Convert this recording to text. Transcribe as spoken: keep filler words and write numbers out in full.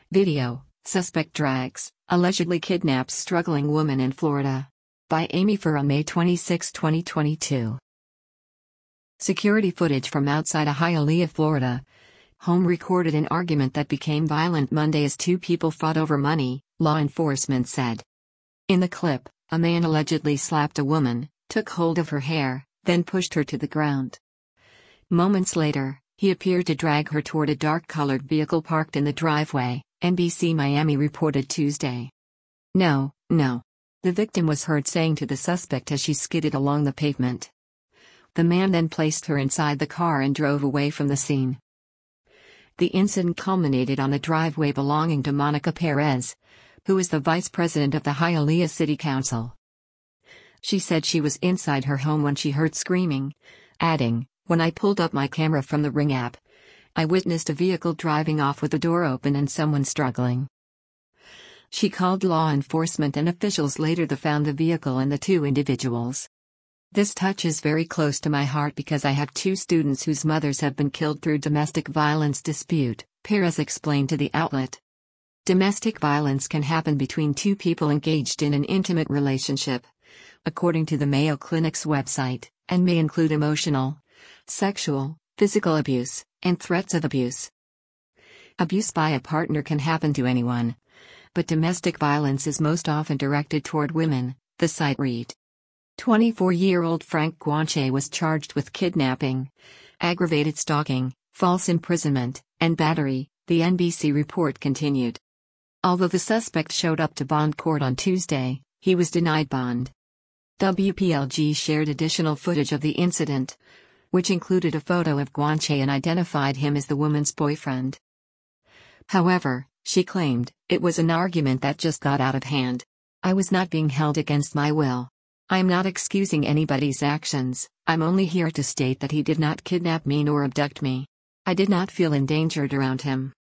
Video: Suspect drags, allegedly kidnaps struggling woman in Florida. By Amy Furr on May twenty-sixth, twenty twenty-two. Security footage from outside a Hialeah, Florida home recorded an argument that became violent Monday as two people fought over money, law enforcement said. In the clip, a man allegedly slapped a woman, took hold of her hair, then pushed her to the ground. Moments later, he appeared to drag her toward a dark-colored vehicle parked in the driveway, N B C Miami reported Tuesday. "No, no," the victim was heard saying to the suspect as she skidded along the pavement. The man then placed her inside the car and drove away from the scene. The incident culminated on a driveway belonging to Monica Perez, who is the vice president of the Hialeah City Council. She said she was inside her home when she heard screaming, adding, "When I pulled up my camera from the Ring app, I witnessed a vehicle driving off with the door open and someone struggling." She called law enforcement and officials later that found the vehicle and the two individuals. "This touches very close to my heart because I have two students whose mothers have been killed through domestic violence dispute," Perez explained to the outlet. Domestic violence can happen between two people engaged in an intimate relationship, according to the Mayo Clinic's website, and may include emotional, sexual, physical abuse, and threats of abuse. Abuse by a partner can happen to anyone, but domestic violence is most often directed toward women, the site read. twenty-four-year-old Frank Guanche was charged with kidnapping, aggravated stalking, false imprisonment, and battery, the N B C report continued. Although the suspect showed up to bond court on Tuesday, he was denied bond. W P L G shared additional footage of the incident, which included a photo of Guanche and identified him as the woman's boyfriend. However, she claimed, "It was an argument that just got out of hand. I was not being held against my will. I'm not excusing anybody's actions, I'm only here to state that he did not kidnap me nor abduct me. I did not feel endangered around him."